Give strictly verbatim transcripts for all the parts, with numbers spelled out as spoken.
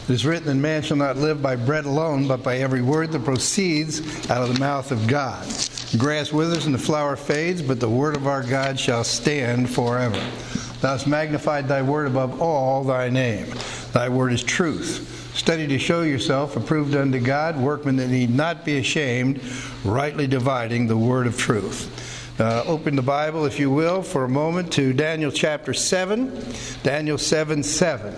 It is written that man shall not live by bread alone, but by every word that proceeds out of the mouth of God. The grass withers and the flower fades, but the word of our God shall stand forever. Thou hast magnified thy word above all thy name. Thy word is truth. Study to show yourself approved unto God, workmen that need not be ashamed, rightly dividing the word of truth. Uh, open the Bible, if you will, for a moment to Daniel chapter seven. Daniel seven seven.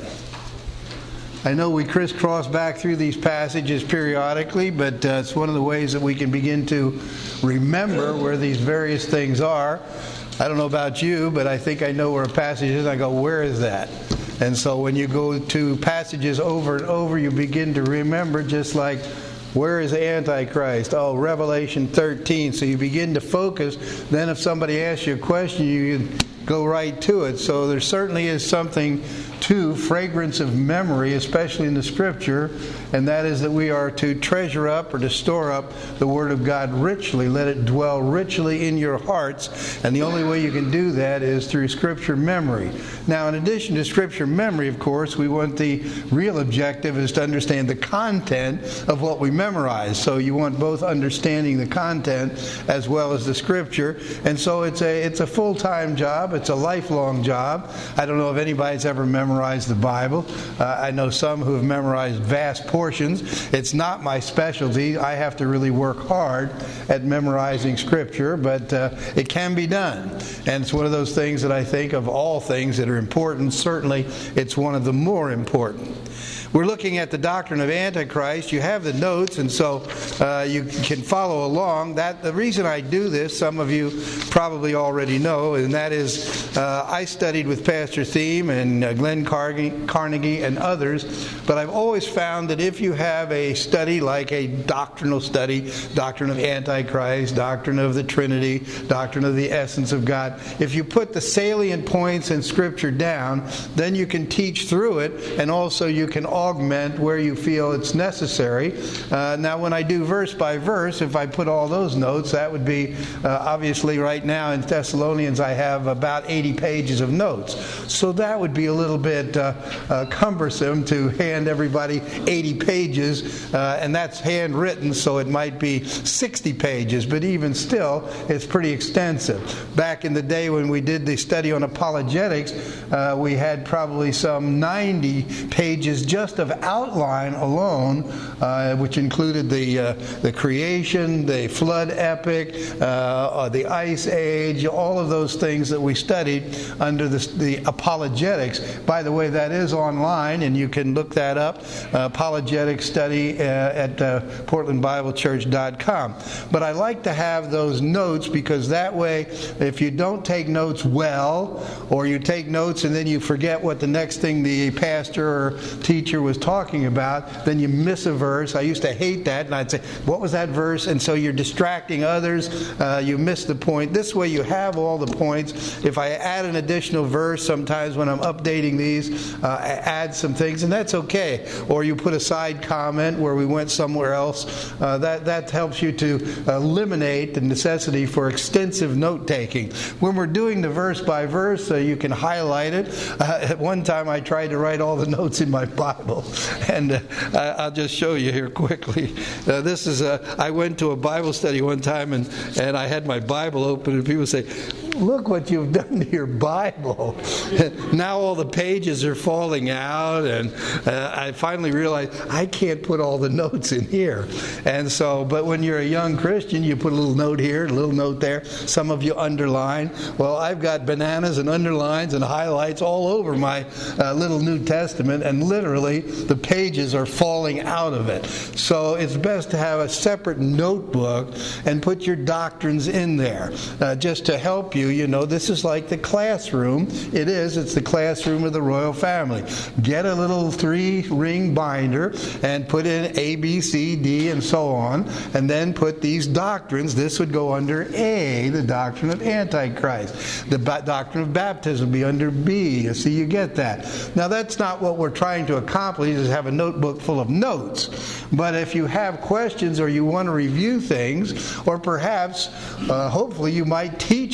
I know we crisscross back through these passages periodically, but uh, it's one of the ways that we can begin to remember where these various things are. I don't know about you, but I think I know where a passage is. I go, where is that? And so when you go to passages over and over, you begin to remember, just like, where is Antichrist? Oh, Revelation thirteen. So you begin to focus. Then if somebody asks you a question, you go right to it. So there certainly is something to fragrance of memory, especially in the Scripture, and that is that we are to treasure up or to store up the Word of God richly. Let it dwell richly in your hearts, and the only way you can do that is through Scripture memory. Now, in addition to Scripture memory, of course, we want the real objective is to understand the content of what we memorize. So you want both understanding the content as well as the Scripture, and so it's a it's a full-time job. It's a lifelong job. I don't know if anybody's ever memorized Memorize the Bible. Uh, I know some who have memorized vast portions. It's not my specialty. I have to really work hard at memorizing Scripture, but uh, it can be done. And it's one of those things that I think of all things that are important. Certainly, it's one of the more important. We're looking at the doctrine of Antichrist. You have the notes, and so uh, you can follow along. That the reason I do this, some of you probably already know, and that is uh, I studied with Pastor Thiem and uh, Glenn Carnegie, Carnegie and others, but I've always found that if you have a study like a doctrinal study, doctrine of Antichrist, doctrine of the Trinity, doctrine of the essence of God, if you put the salient points in Scripture down, then you can teach through it, and also you can augment where you feel it's necessary. Uh, now, when I do verse by verse, if I put all those notes, that would be, uh, obviously right now in Thessalonians I have about eighty pages of notes. So that would be a little bit uh, uh, cumbersome to hand everybody eighty pages, uh, and that's handwritten, so it might be sixty pages, but even still, it's pretty extensive. Back in the day when we did the study on apologetics, uh, we had probably some ninety pages just of outline alone, uh, which included the uh, the creation, the flood epic, uh, the ice age, all of those things that we studied under the, the apologetics. By the way, that is online, and you can look that up, uh, apologetic study uh, at uh, portland bible church dot com. But I like to have those notes because that way, if you don't take notes well, or you take notes and then you forget what the next thing the pastor or teacher was talking about, then you miss a verse. I used to hate that, and I'd say, what was that verse? And so you're distracting others. Uh, you miss the point. This way you have all the points. If I add an additional verse, sometimes when I'm updating these, uh, I add some things, and that's okay. Or you put a side comment where we went somewhere else. Uh, that, that helps you to eliminate the necessity for extensive note-taking. When we're doing the verse by verse, uh, you can highlight it. Uh, at one time I tried to write all the notes in my Bible, and uh, I'll just show you here quickly. Uh, this is a, I went to a Bible study one time, and, and I had my Bible open, and people say, look what you've done to your Bible. Now all the pages are falling out, and uh, I finally realized I can't put all the notes in here. And so, but when you're a young Christian, you put a little note here, a little note there. Some of you underline. Well, I've got bananas and underlines and highlights all over my uh, little New Testament, and literally the pages are falling out of it. So it's best to have a separate notebook and put your doctrines in there, uh, just to help you. You know, this is like the classroom. It is. It's the classroom of the royal family. Get a little three-ring binder and put in A, B, C, D, and so on, and then put these doctrines. This would go under A, the doctrine of Antichrist. The ba- doctrine of baptism would be under B. You see, you get that. Now, that's not what we're trying to accomplish, is have a notebook full of notes. But if you have questions or you want to review things, or perhaps, uh, hopefully, you might teach a Bible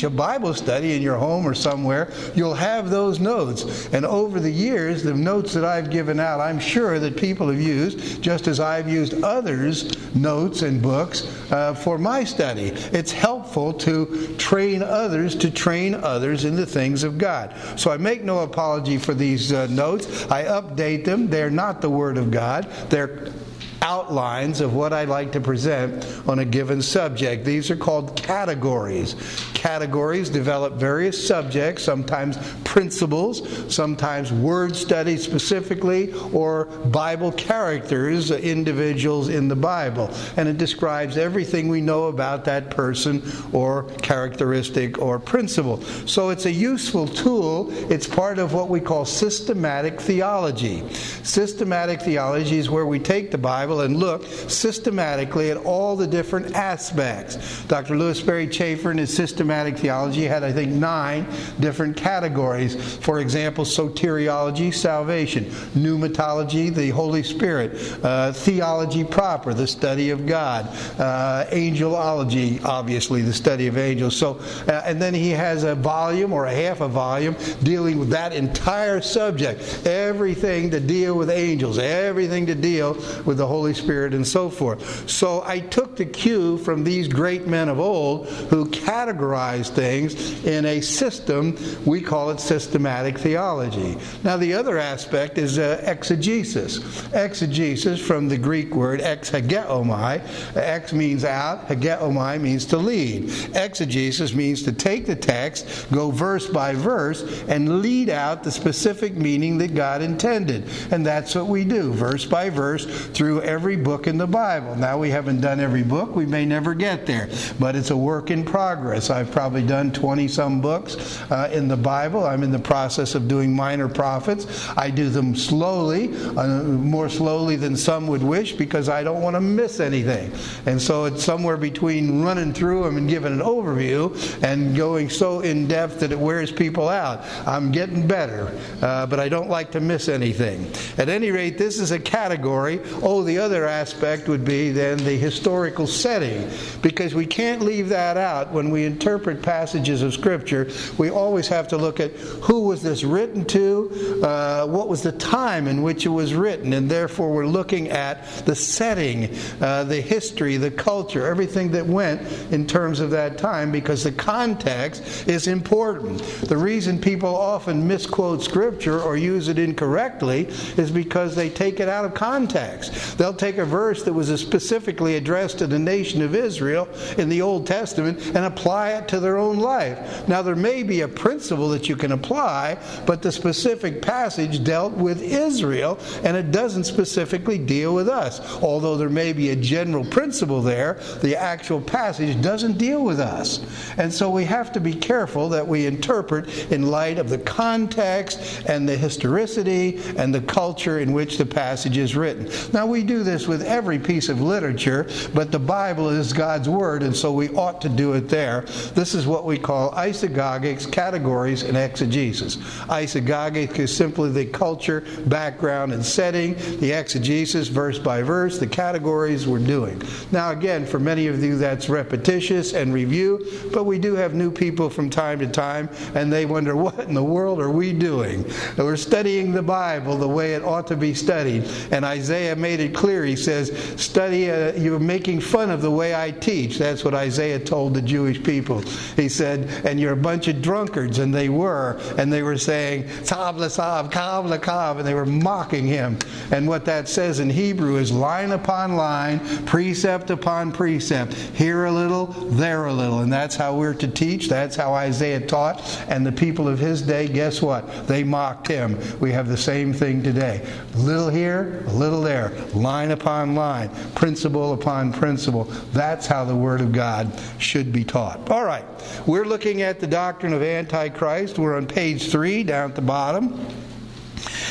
Bible study in your home or somewhere, you'll have those notes. And over the years, the notes that I've given out, I'm sure that people have used, just as I've used others' notes and books uh, for my study. It's helpful to train others to train others in the things of God. So I make no apology for these uh, notes. I update them. They're not the Word of God. They're outlines of what I like to present on a given subject. These are called categories. Categories develop various subjects, sometimes principles, sometimes word study specifically, or Bible characters, individuals in the Bible. And it describes everything we know about that person or characteristic or principle. So it's a useful tool. It's part of what we call systematic theology. Systematic theology is where we take the Bible and look systematically at all the different aspects. Doctor Louis Sperry Chafer in his systematic theology had, I think, nine different categories. For example, soteriology, salvation; pneumatology, the Holy Spirit; uh, theology proper, the study of God; uh, angelology, obviously, the study of angels. So, uh, and then he has a volume or a half a volume dealing with that entire subject, everything to deal with angels, everything to deal with the Holy Spirit, and so forth. So I took the cue from these great men of old who categorized things in a system. We call it systematic theology. Now the other aspect is uh, exegesis. Exegesis, from the Greek word exhageomai. Ex means out, hageomai means to lead. Exegesis means to take the text, go verse by verse, and lead out the specific meaning that God intended. And that's what we do, verse by verse, through every book in the Bible. Now, we haven't done every book. We may never get there, but it's a work in progress. I've probably done twenty-some books uh, in the Bible. I'm in the process of doing minor prophets. I do them slowly, uh, more slowly than some would wish, because I don't want to miss anything. And so it's somewhere between running through them and giving an overview and going so in depth that it wears people out. I'm getting better, uh, but I don't like to miss anything. At any rate, this is a category. Oh, the other aspect would be then the historical setting, because we can't leave that out when we interpret passages of Scripture. We always have to look at who was this written to, uh, what was the time in which it was written, and therefore we're looking at the setting, uh, the history, the culture, everything that went in terms of that time, because the context is important. The reason people often misquote Scripture or use it incorrectly is because they take it out of context. They'll take a verse that was specifically addressed to the nation of Israel in the Old Testament and apply it to their own life. Now, there may be a principle that you can apply, but the specific passage dealt with Israel, and it doesn't specifically deal with us. Although there may be a general principle there, the actual passage doesn't deal with us. And so we have to be careful that we interpret in light of the context and the historicity and the culture in which the passage is written. Now, we do this with every piece of literature, but the Bible is God's Word, and so we ought to do it there. This is what we call isagogics, categories, and exegesis. Isagogic is simply the culture, background, and setting. The exegesis, verse by verse, the categories we're doing. Now, again, for many of you, that's repetitious and review, but we do have new people from time to time, and they wonder, what in the world are we doing? And we're studying the Bible the way it ought to be studied. And Isaiah made it clear. He says, study, uh, you're making fun of the way I teach. That's what Isaiah told the Jewish people. He said, and you're a bunch of drunkards, and they were, and they were saying, Sav l'sav, kav l'kav, and they were mocking him. And what that says in Hebrew is line upon line, precept upon precept, here a little, there a little. And that's how we're to teach. That's how Isaiah taught. And the people of his day, guess what? They mocked him. We have the same thing today. A little here, a little there, line upon line, principle upon principle. That's how the Word of God should be taught. All right, we're looking at the doctrine of Antichrist. We're on page three, down at the bottom.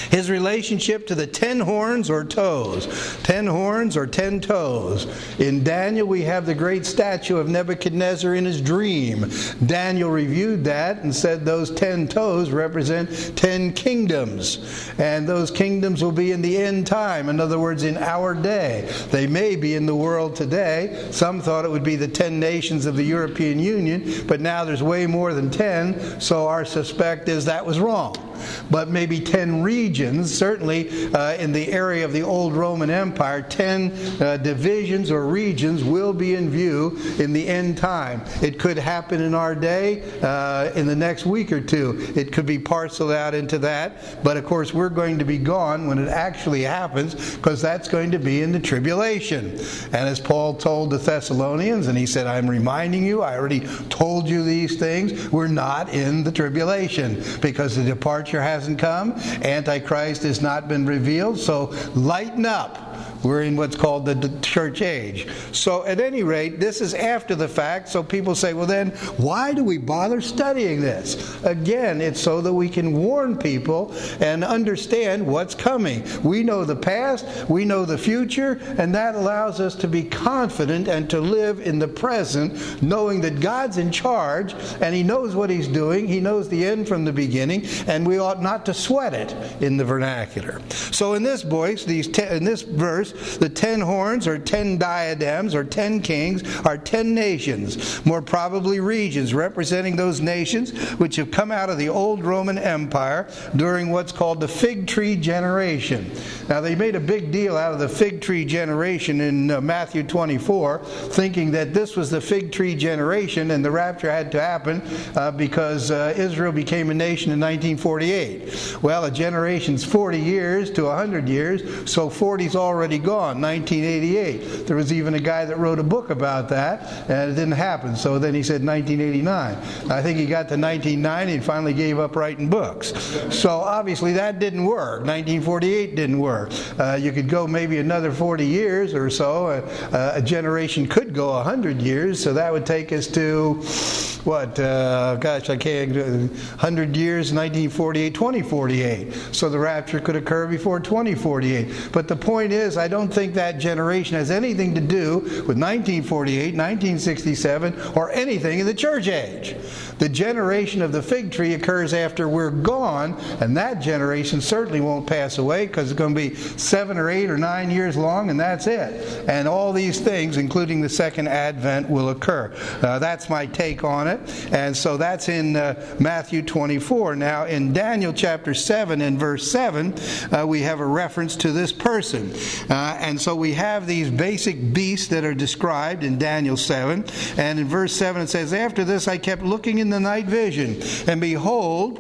His relationship to the ten horns or toes. Ten horns or ten toes. In Daniel, we have the great statue of Nebuchadnezzar in his dream. Daniel reviewed that and said those ten toes represent ten kingdoms. And those kingdoms will be in the end time. In other words, in our day. They may be in the world today. Some thought it would be the ten nations of the European Union, but now there's way more than ten, so our suspect is that was wrong. But maybe ten regions, certainly uh, in the area of the old Roman Empire, ten uh, divisions or regions will be in view in the end time. It could happen in our day, uh, in the next week or two. It could be parceled out into that, but of course we're going to be gone when it actually happens, because that's going to be in the tribulation. And as Paul told the Thessalonians, and he said, I'm reminding you, I already told you these things, we're not in the tribulation, because the departure hasn't come, Antichrist has not been revealed, so lighten up. We're in what's called the church age. So at any rate, this is after the fact, so people say, well then, why do we bother studying this? Again, it's so that we can warn people and understand what's coming. We know the past, we know the future, and that allows us to be confident and to live in the present, knowing that God's in charge, and He knows what He's doing, He knows the end from the beginning, and we ought not to sweat it in the vernacular. So in this voice, these ten, in this verse, the ten horns or ten diadems or ten kings are ten nations, more probably regions, representing those nations which have come out of the old Roman Empire during what's called the fig tree generation. Now they made a big deal out of the fig tree generation in uh, Matthew twenty-four, thinking that this was the fig tree generation and the rapture had to happen uh, because uh, Israel became a nation in nineteen forty-eight. Well, a generation's forty years to one hundred years, so forty's already gone, nineteen eighty-eight. There was even a guy that wrote a book about that, and it didn't happen. So then he said nineteen eighty-nine. I think he got to nineteen ninety and finally gave up writing books. So obviously that didn't work. nineteen forty-eight didn't work. Uh, you could go maybe another forty years or so. Uh, a generation could go one hundred years, so that would take us to, what, uh, gosh, I can't, one hundred years, nineteen forty-eight, twenty forty-eight. So the rapture could occur before twenty forty-eight. But the point is, I don't think that generation has anything to do with nineteen forty-eight, nineteen sixty-seven, or anything in the church age. The generation of the fig tree occurs after we're gone, and that generation certainly won't pass away, because it's going to be seven or eight or nine years long, and that's it. And all these things, including the second advent, will occur. Uh, that's my take on it. And so that's in uh, Matthew twenty-four. Now, in Daniel chapter seven and verse seven, uh, we have a reference to this person. Uh, and so we have these basic beasts that are described in Daniel seven. And in verse seven it says, after this I kept looking in the night vision, and behold,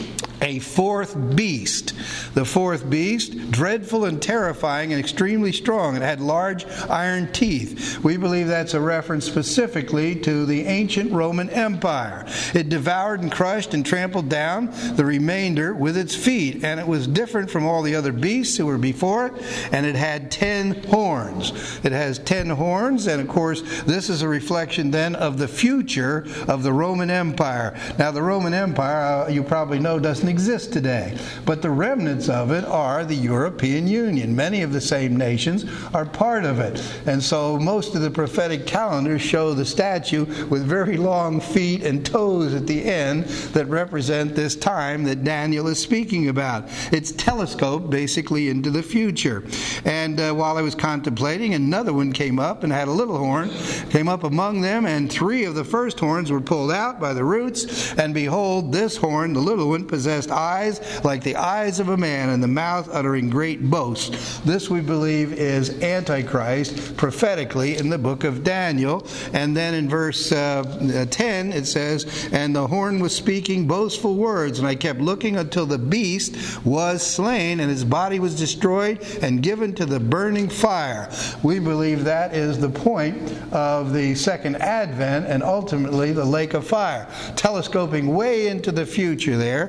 a fourth beast. The fourth beast, dreadful and terrifying and extremely strong. It had large iron teeth. We believe that's a reference specifically to the ancient Roman Empire. It devoured and crushed and trampled down the remainder with its feet. And it was different from all the other beasts who were before it. And it had ten horns. It has ten horns. And of course, this is a reflection then of the future of the Roman Empire. Now, the Roman Empire, uh, you probably know, doesn't exist today, but the remnants of it are the European Union. Many of the same nations are part of it, and so most of the prophetic calendars show the statue with very long feet and toes at the end that represent this time that Daniel is speaking about. It's telescoped basically into the future. And uh, while I was contemplating, another one came up and had a little horn, came up among them, and three of the first horns were pulled out by the roots, and behold, this horn, the little one, possessed eyes like the eyes of a man, and the mouth uttering great boasts. This, we believe, is Antichrist prophetically in the book of Daniel. And then in verse uh, ten it says, and the horn was speaking boastful words, and I kept looking until the beast was slain, and his body was destroyed and given to the burning fire. We believe that is the point of the second advent, and ultimately the lake of fire, telescoping way into the future there. And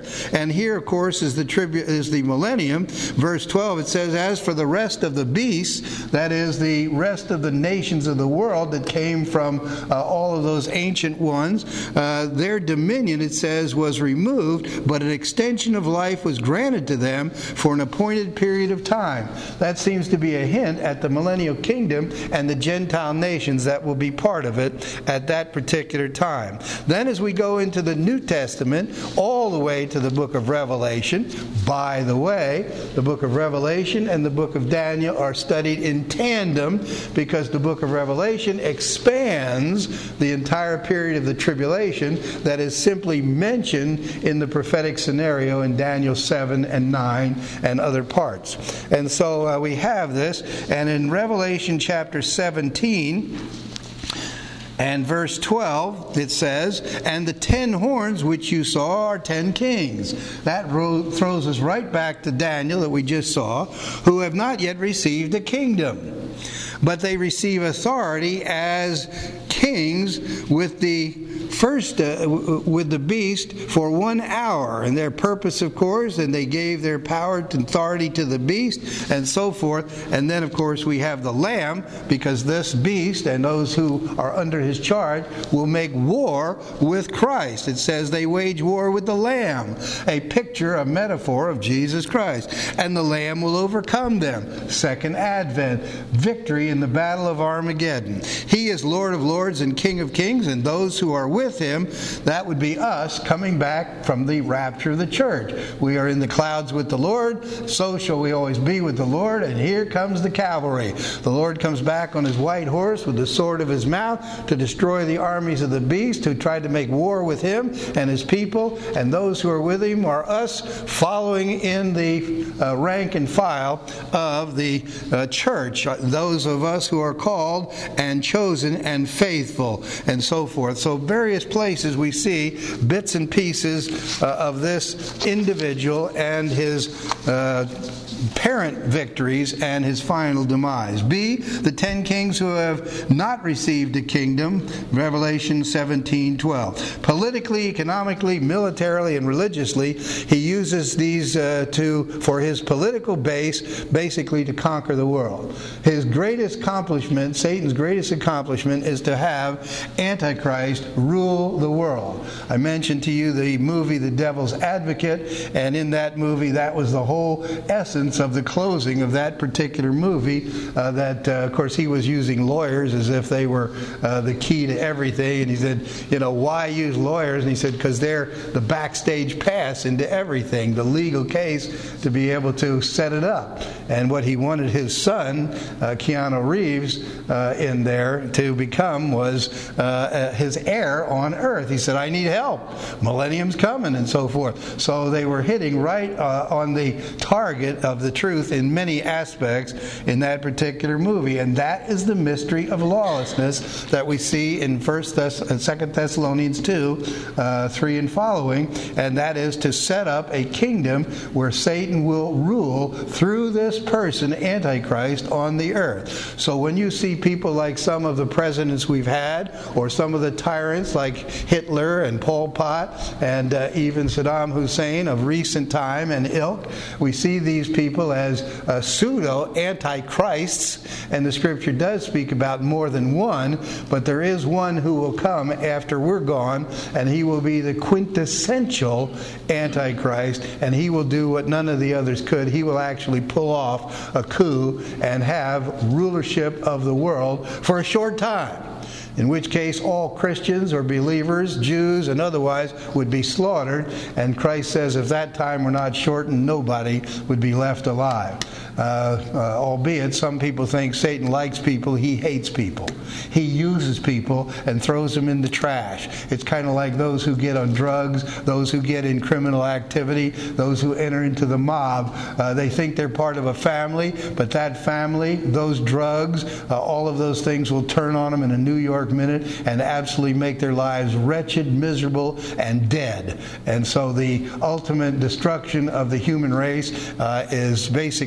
And here, of course, is the tribu- is the millennium. Verse twelve, it says, "As for the rest of the beasts," that is, the rest of the nations of the world that came from uh, all of those ancient ones, uh, their dominion, it says, was removed, but an extension of life was granted to them for an appointed period of time. That seems to be a hint at the millennial kingdom and the Gentile nations that will be part of it at that particular time. Then as we go into the New Testament, all the way to the book of Revelation, by the way, the book of Revelation and the book of Daniel are studied in tandem because the book of Revelation expands the entire period of the tribulation that is simply mentioned in the prophetic scenario in Daniel seven and nine and other parts. And so uh, we have this, and in Revelation chapter seventeen and verse twelve, it says, "And the ten horns which you saw are ten kings." That ro- throws us right back to Daniel that we just saw, who have not yet received a kingdom, but they receive authority as kings with the first uh, with the beast for one hour, and their purpose, of course, and they gave their power and authority to the beast and so forth. And then, of course, we have the Lamb, because this beast and those who are under his charge will make war with Christ. It says they wage war with the Lamb, a picture, a metaphor of Jesus Christ. And the Lamb will overcome them. Second advent, victory in the battle of Armageddon. He is Lord of lords and King of kings, and those who are with him, that would be us coming back from the rapture of the church. We are in the clouds with the Lord, so shall we always be with the Lord, and here comes the cavalry. The Lord comes back on his white horse with the sword of his mouth to destroy the armies of the beast who tried to make war with him and his people, and those who are with him are us following in the uh, rank and file of the uh, church, those of us who are called and chosen and faithful and so forth. So various places we see bits and pieces uh, of this individual and his uh, parent victories and his final demise. B, the ten kings who have not received a kingdom, Revelation seventeen twelve. Politically, economically, militarily, and religiously, he uses these uh, to for his political base, basically to conquer the world. His greatest accomplishment, Satan's greatest accomplishment, is to have Antichrist rule the world. I mentioned to you the movie The Devil's Advocate, and in that movie, that was the whole essence of the closing of that particular movie, uh, that, uh, of course, he was using lawyers as if they were uh, the key to everything. And he said, you know, why use lawyers? And he said, because they're the backstage pass into everything, the legal case to be able to set it up. And what he wanted his son, uh, Keanu Reeves, uh, in there to become was uh, his heir on earth. He said, I need help. Millennium's coming and so forth. So they were hitting right uh, on the target of the truth in many aspects in that particular movie. And that is the mystery of lawlessness that we see in First Thess- and Second Thessalonians two, uh, three and following. And that is to set up a kingdom where Satan will rule through this person, Antichrist, on the earth. So when you see people like some of the presidents we've had, or some of the tyrants like Hitler and Pol Pot and uh, even Saddam Hussein of recent time and ilk, we see these people as uh, pseudo antichrists, and the scripture does speak about more than one, but there is one who will come after we're gone, and he will be the quintessential antichrist, and he will do what none of the others could. He will actually pull off a coup and have rulership of the world for a short time, in which case all Christians or believers, Jews and otherwise, would be slaughtered. And Christ says if that time were not shortened, nobody would be left alive. Uh, uh, albeit some people think Satan likes people, he hates people. He uses people and throws them in the trash. It's kind of like those who get on drugs, those who get in criminal activity, those who enter into the mob. Uh, they think they're part of a family, but that family, those drugs, uh, all of those things will turn on them in a New York minute and absolutely make their lives wretched, miserable, and dead. And so the ultimate destruction of the human race uh, is basically Satan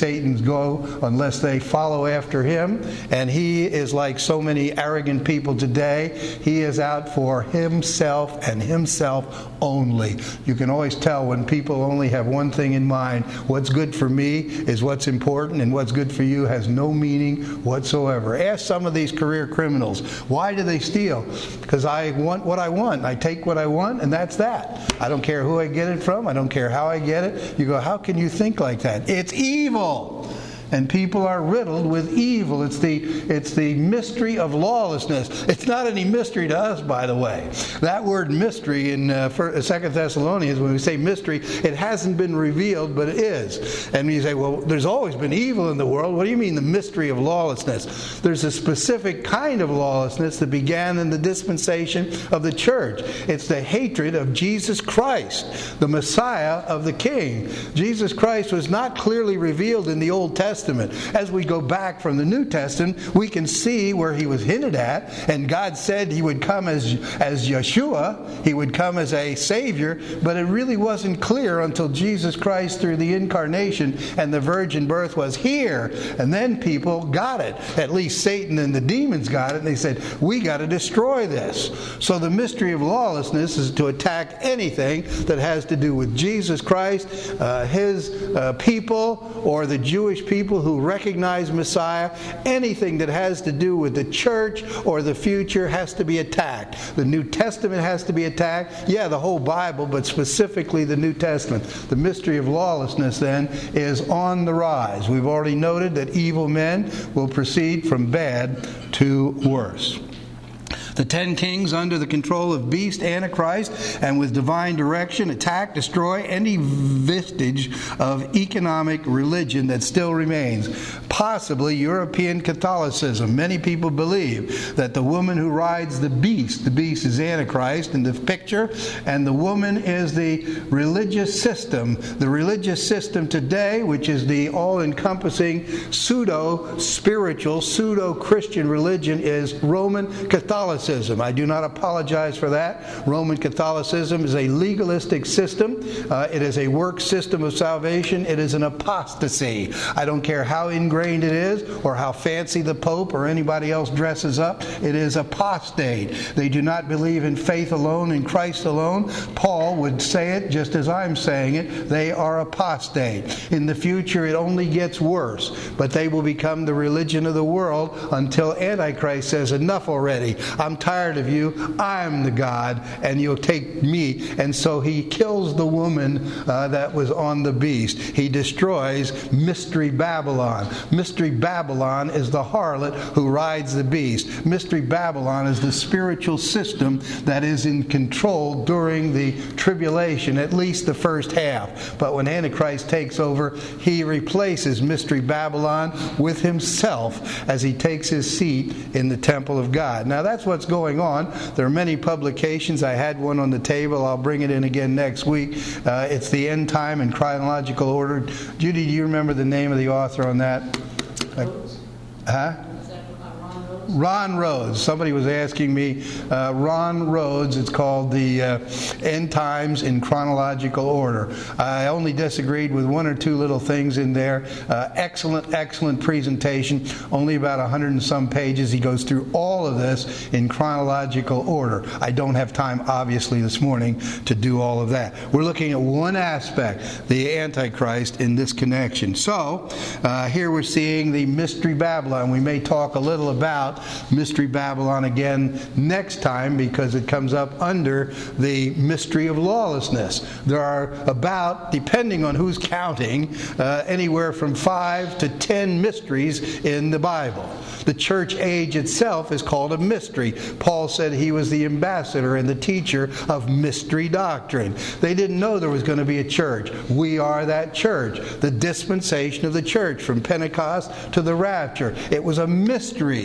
Satan's go unless they follow after him. And he is like so many arrogant people today. He is out for himself and himself only. You can always tell when people only have one thing in mind. What's good for me is what's important, and what's good for you has no meaning whatsoever. Ask some of these career criminals, why do they steal? Because I want what I want. I take what I want, and that's that. I don't care who I get it from. I don't care how I get it. You go, how can you think like that? It's evil. And people are riddled with evil. It's the it's the mystery of lawlessness. It's not any mystery to us, by the way. That word mystery in uh, Second Thessalonians, when we say mystery, it hasn't been revealed, but it is. And you say, well, there's always been evil in the world. What do you mean the mystery of lawlessness? There's a specific kind of lawlessness that began in the dispensation of the church. It's the hatred of Jesus Christ, the Messiah of the King. Jesus Christ was not clearly revealed in the Old Testament. As we go back from the New Testament, we can see where he was hinted at, and God said he would come as, as Yeshua, he would come as a Savior, but it really wasn't clear until Jesus Christ through the incarnation and the virgin birth was here, and then people got it. At least Satan and the demons got it, and they said, we got to destroy this. So the mystery of lawlessness is to attack anything that has to do with Jesus Christ, uh, his uh, people, or the Jewish people who recognize Messiah. Anything that has to do with the church or the future has to be attacked. The New Testament has to be attacked. Yeah, the whole Bible, but specifically the New Testament. The mystery of lawlessness, then, is on the rise. We've already noted that evil men will proceed from bad to worse. The ten kings under the control of beast Antichrist and with divine direction attack, destroy any vestige of economic religion that still remains. Possibly European Catholicism. Many people believe that the woman who rides the beast, the beast is Antichrist in the picture, and the woman is the religious system. The religious system today, which is the all-encompassing pseudo-spiritual, pseudo-Christian religion, is Roman Catholicism. I do not apologize for that. Roman Catholicism is a legalistic system. Uh, it is a work system of salvation. It is an apostasy. I don't care how ingrained it is or how fancy the Pope or anybody else dresses up. It is apostate. They do not believe in faith alone, in Christ alone. Paul would say it just as I'm saying it. They are apostate. In the future, it only gets worse. But they will become the religion of the world until Antichrist says, enough already. I'm tired of you. I'm the God, and you'll take me. And so he kills the woman uh, that was on the beast. He destroys Mystery Babylon. Mystery Babylon is the harlot who rides the beast. Mystery Babylon is the spiritual system that is in control during the tribulation, at least the first half. But when Antichrist takes over, he replaces Mystery Babylon with himself as he takes his seat in the temple of God. Now that's what's going on. There are many publications. I had one on the table. I'll bring it in again next week. Uh, it's The End Time in Chronological Order. Judy, do you remember the name of the author on that? Like, huh? Ron Rhodes. Somebody was asking me. Uh, Ron Rhodes. It's called The uh, End Times in Chronological Order. I only disagreed with one or two little things in there. Uh, excellent, excellent presentation. Only about a hundred and some pages. He goes through all of this in chronological order. I don't have time, obviously, this morning to do all of that. We're looking at one aspect, the Antichrist, in this connection. So, uh, here we're seeing the Mystery Babylon. We may talk a little about Mystery Babylon again next time because it comes up under the mystery of lawlessness. There are about, depending on who's counting, uh, anywhere from five to ten mysteries in the Bible. The church age itself is called a mystery. Paul said he was the ambassador and the teacher of mystery doctrine. They didn't know there was going to be a church. We are that church. The dispensation of the church from Pentecost to the rapture. It was a mystery.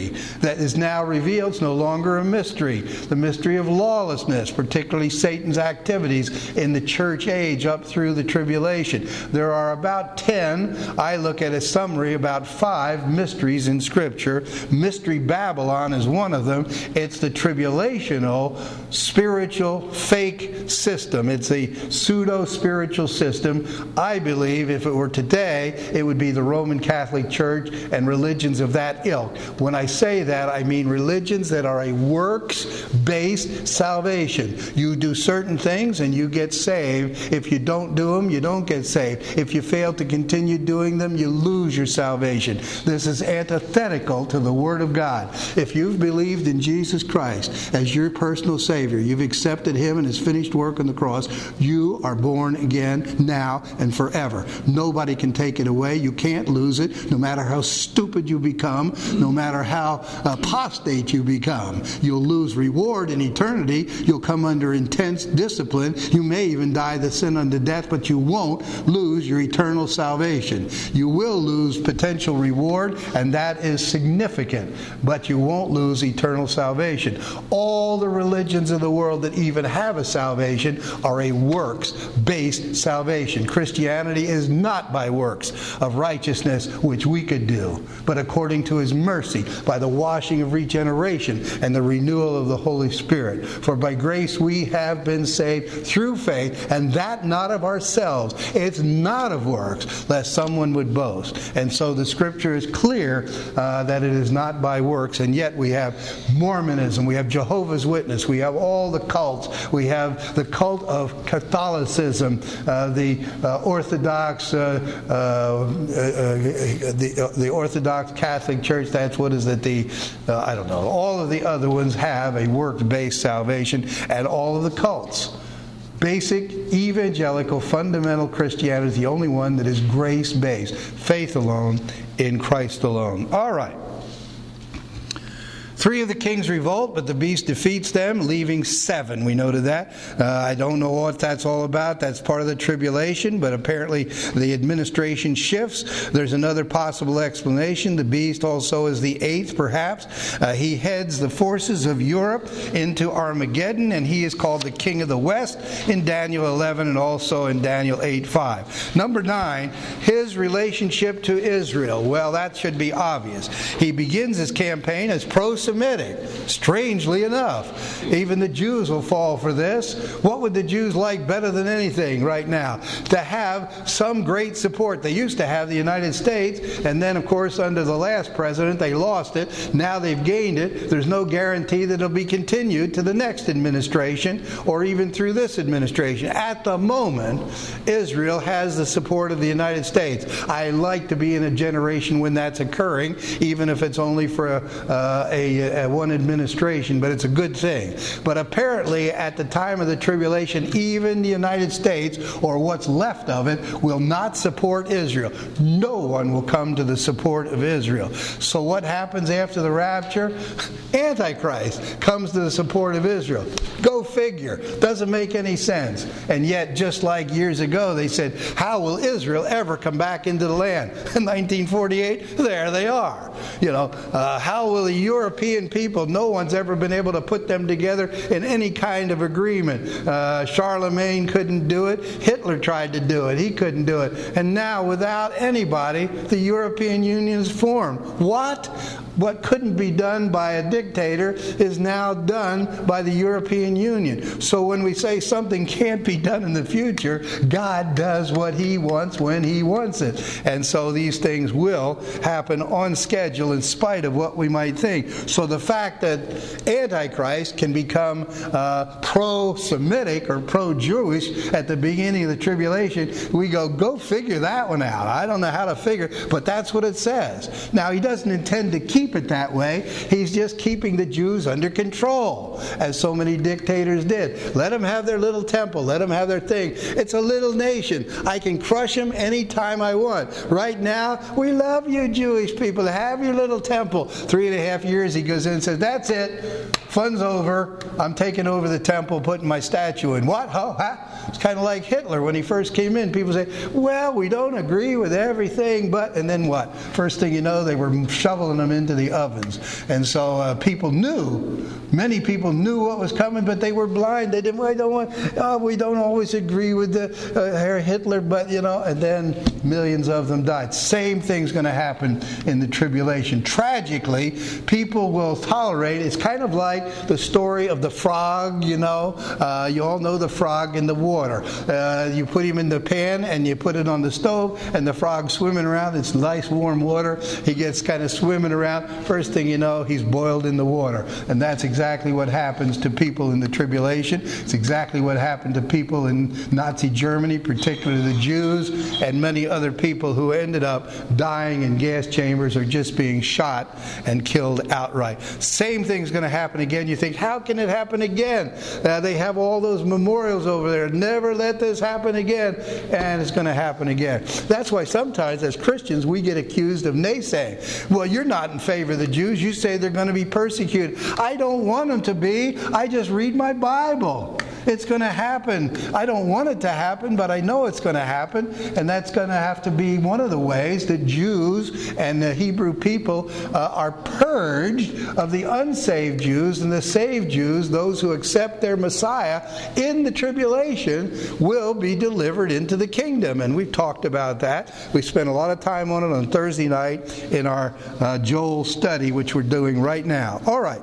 that is now revealed. It's no longer a mystery. The mystery of lawlessness, particularly Satan's activities in the church age up through the tribulation. There are about ten, I look at a summary, about five mysteries in Scripture. Mystery Babylon is one of them. It's the tribulational, spiritual, fake system. It's a pseudo-spiritual system. I believe if it were today, it would be the Roman Catholic Church and religions of that ilk. When I say that, I mean religions that are a works-based salvation. You do certain things and you get saved. If you don't do them, you don't get saved. If you fail to continue doing them, you lose your salvation. This is antithetical to the Word of God. If you've believed in Jesus Christ as your personal Savior, you've accepted Him and His finished work on the cross, you are born again now and forever. Nobody can take it away. You can't lose it, no matter how stupid you become, no matter how apostate you become. You'll lose reward in eternity. You'll come under intense discipline. You may even die the sin unto death, but you won't lose your eternal salvation. You will lose potential reward, and that is significant, but you won't lose eternal salvation. All the religions of the world that even have a salvation are a works-based salvation. Christianity is not by works of righteousness which we could do, but according to His mercy, by the washing of regeneration and the renewal of the Holy Spirit. For by grace we have been saved through faith, and that not of ourselves. It's not of works, lest someone would boast. And so the Scripture is clear uh, that it is not by works, and yet we have Mormonism, we have Jehovah's Witness, we have all the cults, we have the cult of Catholicism, uh, the uh, Orthodox, uh, uh, uh, the, uh, the Orthodox Catholic Church. That's what is it? The uh, I don't know. All of the other ones have a works-based salvation, and all of the cults. Basic, evangelical, fundamental Christianity is the only one that is grace-based. Faith alone, in Christ alone. All right. Three of the kings revolt, but the beast defeats them, leaving seven. We noted that. Uh, I don't know what that's all about. That's part of the tribulation, but apparently the administration shifts. There's another possible explanation. The beast also is the eighth, perhaps. Uh, he heads the forces of Europe into Armageddon, and he is called the King of the West in Daniel eleven and also in Daniel eight five. Number nine, his relationship to Israel. Well, that should be obvious. He begins his campaign as pro-Semitic. Strangely enough, even the Jews will fall for this. What would the Jews like better than anything right now? To have some great support. They used to have the United States, and then, of course, under the last president, they lost it. Now they've gained it. There's no guarantee that it'll be continued to the next administration or even through this administration. At the moment, Israel has the support of the United States. I like to be in a generation when that's occurring, even if it's only for a, uh, a Uh, one administration, but it's a good thing. But apparently at the time of the tribulation, even the United States, or what's left of it, will not support Israel. No one will come to the support of Israel. So what happens after the rapture? Antichrist comes to the support of Israel. Go figure. Doesn't make any sense. And yet, just like years ago, they said, how will Israel ever come back into the land? In nineteen forty-eight, there they are. You know, uh, how will the European people, no one's ever been able to put them together in any kind of agreement. Uh, Charlemagne couldn't do it. Hitler tried to do it. He couldn't do it. And now, without anybody, the European Union is formed. What? What couldn't be done by a dictator is now done by the European Union. So when we say something can't be done in the future, God does what He wants when He wants it. And so these things will happen on schedule in spite of what we might think. So the fact that Antichrist can become uh, pro-Semitic or pro-Jewish at the beginning of the tribulation, we go, go figure that one out. I don't know how to figure, but that's what it says. Now, he doesn't intend to keep it that way. He's just keeping the Jews under control, as so many dictators did. Let them have their little temple. Let them have their thing. It's a little nation. I can crush them anytime I want. Right now, we love you Jewish people. Have your little temple. Three and a half years he goes in and says, that's it, fun's over, I'm taking over the temple, putting my statue in. What? Huh? Huh? It's kind of like Hitler when he first came in. People say, well, we don't agree with everything, but, and then what? First thing you know, they were shoveling them into the ovens. And so uh, people knew, many people knew what was coming, but they were blind. They didn't, we don't want, oh, we don't always agree with the uh, Hitler, but, you know, and then millions of them died. Same thing's going to happen in the tribulation. Tragically, people will tolerate, it's kind of like the story of the frog, you know. Uh, you all know the frog in the water. Uh, you put him in the pan and you put it on the stove, and the frog's swimming around. It's nice warm water. He gets kind of swimming around. First thing you know, he's boiled in the water. And that's exactly what happens to people in the tribulation. It's exactly what happened to people in Nazi Germany, particularly the Jews, and many other people who ended up dying in gas chambers or just being shot and killed outright. Same thing's going to happen again. You think, how can it happen again? Uh, they have all those memorials over there. Never let this happen again. And it's going to happen again. That's why sometimes as Christians we get accused of naysaying. Well, you're not in favor of the Jews. You say they're going to be persecuted. I don't want them to be. I just read my Bible. It's going to happen. I don't want it to happen, but I know it's going to happen. And that's going to have to be one of the ways that Jews and the Hebrew people uh, are purged of the unsaved Jews, and the saved Jews, those who accept their Messiah in the tribulation, will be delivered into the kingdom. And we've talked about that. We spent a lot of time on it on Thursday night in our uh, Joel study, which we're doing right now. All right.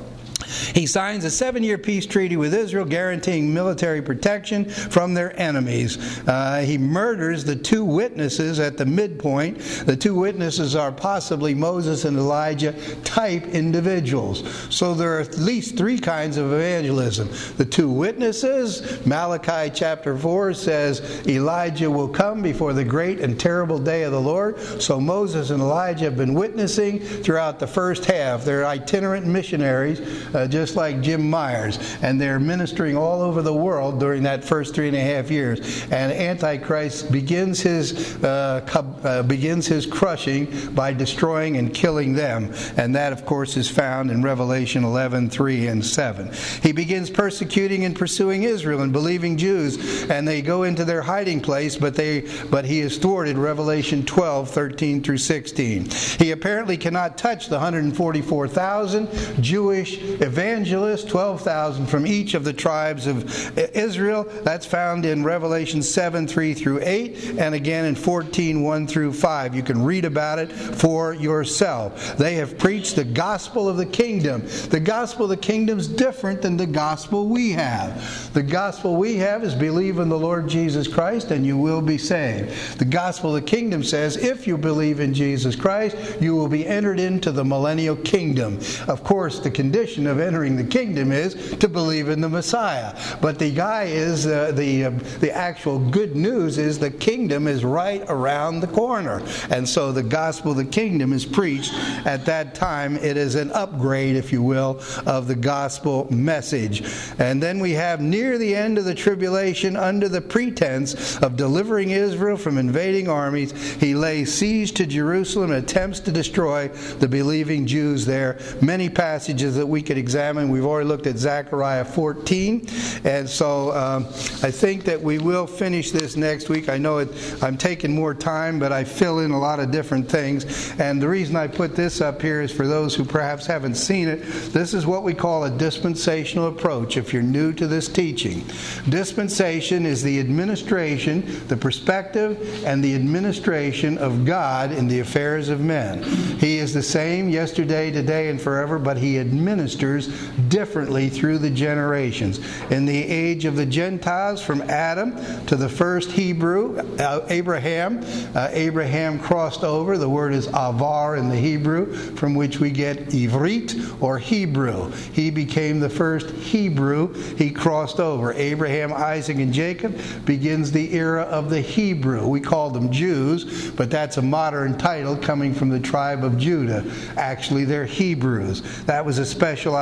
He signs a seven-year peace treaty with Israel, guaranteeing military protection from their enemies. Uh, he murders the two witnesses at the midpoint. The two witnesses are possibly Moses and Elijah type individuals. So there are at least three kinds of evangelism. The two witnesses, Malachi chapter four says Elijah will come before the great and terrible day of the Lord. So Moses and Elijah have been witnessing throughout the first half. They're itinerant missionaries, uh, just like Jim Myers, and they're ministering all over the world during that first three and a half years. And Antichrist begins his uh, uh, begins his crushing by destroying and killing them, and that, of course, is found in Revelation eleven, three and seven. He begins persecuting and pursuing Israel and believing Jews, and they go into their hiding place, but they but he is thwarted. Revelation twelve, thirteen through sixteen. He apparently cannot touch the one hundred forty-four thousand Jewish evangelists, twelve thousand from each of the tribes of Israel. That's found in Revelation seven, three through eight, and again in fourteen, one through five. You can read about it for yourself. They have preached the gospel of the kingdom. The gospel of the kingdom is different than the gospel we have. The gospel we have is believe in the Lord Jesus Christ and you will be saved. The gospel of the kingdom says if you believe in Jesus Christ, you will be entered into the millennial kingdom. Of course, the condition of entering the kingdom is to believe in the Messiah. But the guy is, uh, the, uh, the actual good news is the kingdom is right around the corner. And so the gospel of the kingdom is preached at that time. It is an upgrade, if you will, of the gospel message. And then we have near the end of the tribulation, under the pretense of delivering Israel from invading armies, he lays siege to Jerusalem and attempts to destroy the believing Jews there. Many passages that we could examine. We've already looked at Zechariah fourteen. And so um, I think that we will finish this next week. I know it, I'm taking more time, but I fill in a lot of different things. And the reason I put this up here is for those who perhaps haven't seen it. This is what we call a dispensational approach if you're new to this teaching. Dispensation is the administration, the perspective, and the administration of God in the affairs of men. He is the same yesterday, today, and forever, but he administers differently through the generations. In the age of the Gentiles, from Adam to the first Hebrew, uh, Abraham, uh, Abraham crossed over. The word is avar in the Hebrew, from which we get Ivrit or Hebrew. He became the first Hebrew. He crossed over. Abraham, Isaac, and Jacob begins the era of the Hebrew. We call them Jews, but that's a modern title coming from the tribe of Judah. Actually, they're Hebrews. That was a specialized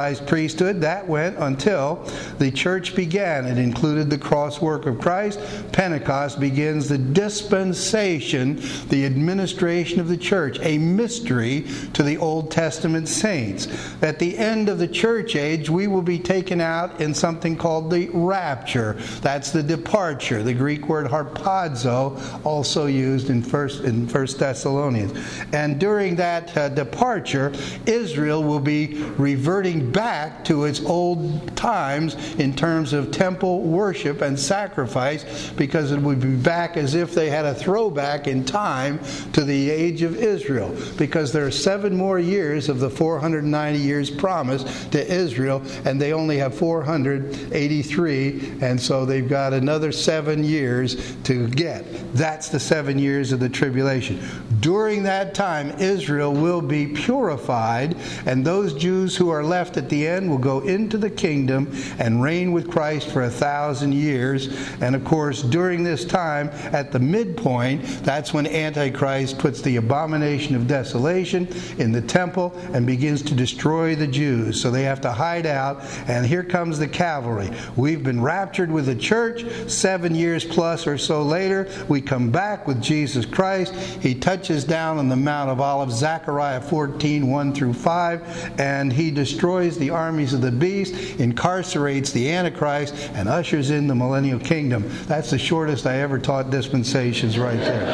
centralized priesthood. That went until the church began. It included the cross work of Christ. Pentecost begins the dispensation, the administration of the church, a mystery to the Old Testament saints. At the end of the church age, we will be taken out in something called the rapture. That's the departure. The Greek word harpazo, also used in First in First Thessalonians. And during that uh, departure, Israel will be reverting back to its old times in terms of temple worship and sacrifice, because it would be back as if they had a throwback in time to the age of Israel, because there are seven more years of the four hundred ninety years promised to Israel, and they only have four hundred eighty-three, and so they've got another seven years to get. That's the seven years of the tribulation. During that time, Israel will be purified, and those Jews who are left at the end will go into the kingdom and reign with Christ for a thousand years. And of course, during this time, at the midpoint, that's when Antichrist puts the abomination of desolation in the temple and begins to destroy the Jews. So they have to hide out, and here comes the cavalry. We've been raptured with the church. Seven years plus or so later, we come back with Jesus Christ. He touches down on the Mount of Olives, Zechariah fourteen, one through five, and he destroys the armies of the beast, incarcerates the Antichrist, and ushers in the millennial kingdom. That's the shortest I ever taught dispensations right there.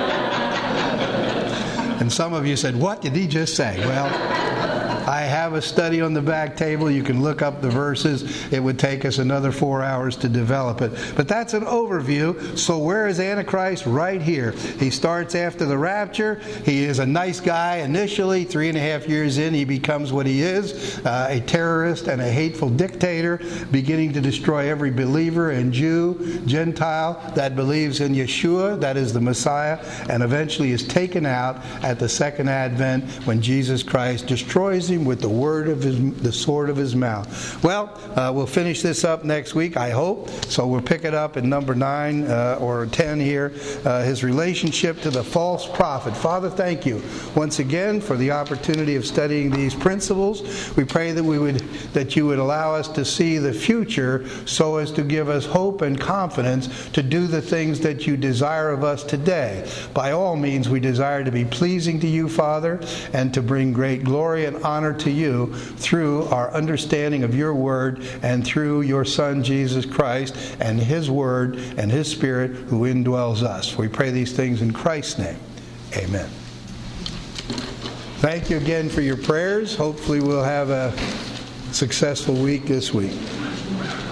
And some of you said, what did he just say? Well, I have a study on the back table. You can look up the verses. It would take us another four hours to develop it. But that's an overview. So where is Antichrist? Right here. He starts after the rapture. He is a nice guy initially. Three and a half years in, he becomes what he is, uh, a terrorist and a hateful dictator, beginning to destroy every believer and Jew, Gentile that believes in Yeshua, that is the Messiah, and eventually is taken out at the second advent when Jesus Christ destroys him with the word of his, the sword of his mouth. Well, uh, we'll finish this up next week, I hope. So we'll pick it up in number nine uh, or ten here. Uh, his relationship to the false prophet. Father, thank you once again for the opportunity of studying these principles. We pray that we would, that you would allow us to see the future so as to give us hope and confidence to do the things that you desire of us today. By all means, we desire to be pleasing to you, Father, and to bring great glory and honor to you through our understanding of your word and through your Son Jesus Christ and his word and his Spirit who indwells us. We pray these things in Christ's name. Amen. Thank you again for your prayers. Hopefully we'll have a successful week this week.